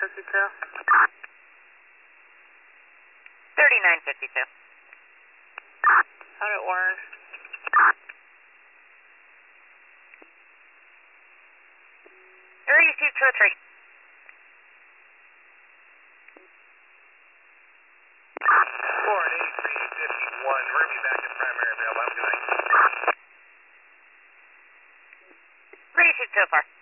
3952. Out at Warren. 3223. Warren 8351. Ruby back in primary available. Have a good night. 32 so far.